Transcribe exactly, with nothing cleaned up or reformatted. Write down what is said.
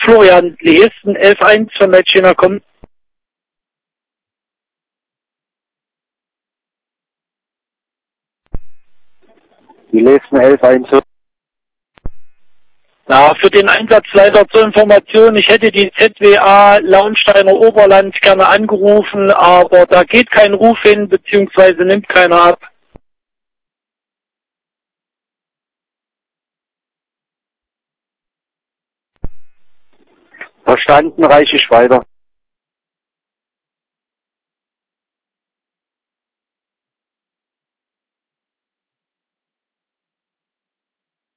Florian Lesen, elf eins von der China kommt. Die Lesen elf eins. Ja, für den Einsatzleiter zur Information, ich hätte die Z W A Launsteiner Oberland gerne angerufen, aber da geht kein Ruf hin, beziehungsweise nimmt keiner ab. Verstanden, reiche ich weiter.